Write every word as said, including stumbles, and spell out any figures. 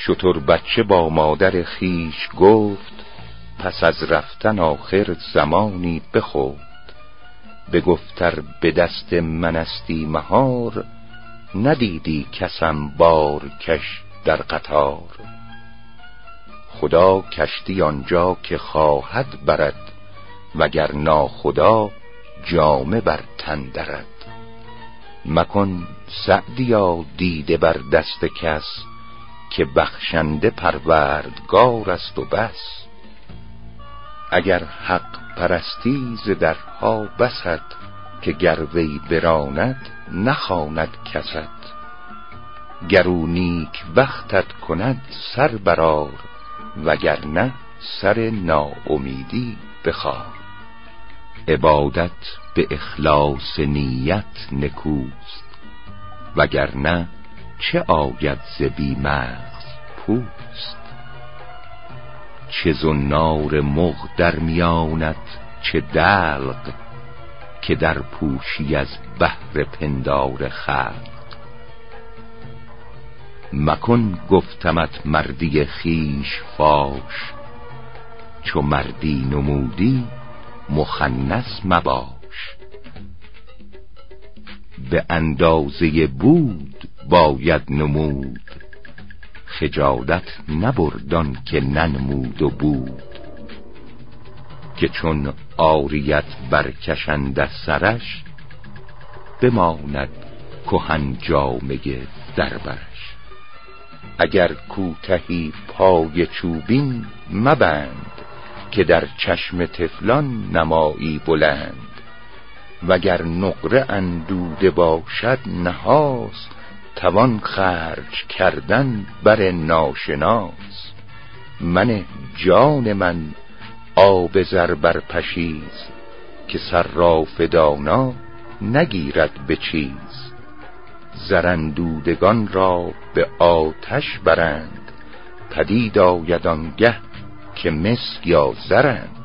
شتر بچه با مادر خیش گفت، پس از رفتن آخر زمانی بخورد. بگفتر به دست منستی مهار، ندیدی کسم بار کش در قطار. خدا کشتی آنجا که خواهد برد، وگر ناخدا جامه بر تن درد. مکن سعدیا دیده بر دست کس، که بخشنده پروردگار است و بس. اگر حق پرستی ز درها بست، که گر وی براند نخواند کست. گر او نیک بختت کند سر برآر، وگرنه سر ناامیدی بخار. عبادت به اخلاص نیت نکوست، وگرنه چه آید ز بی مغز پوست. چه زنار مغ در میانت چه دلق، که در پوشی از بهر پندار خلق. مکن گفتمت مردی خیش فاش، چو مردی نمودی مخنث مباش. به اندازه بود باید نمود، خجالت نبردان که ننمود و بود. که چون عاریت برکشند از سرش، بماند کهن جامه در برش. اگر کوتهی پای چوبین مبند، که در چشم طفلان نمایی بلند. وگر نقره اندوده باشد نحاس، توان خرج کردن بر ناشناس. من جان من آب زر بر پشیز، که صراف دانا نگیرد به چیز. زراندودگان را به آتش برند، پدید آید آنگه که مسک یا زرند.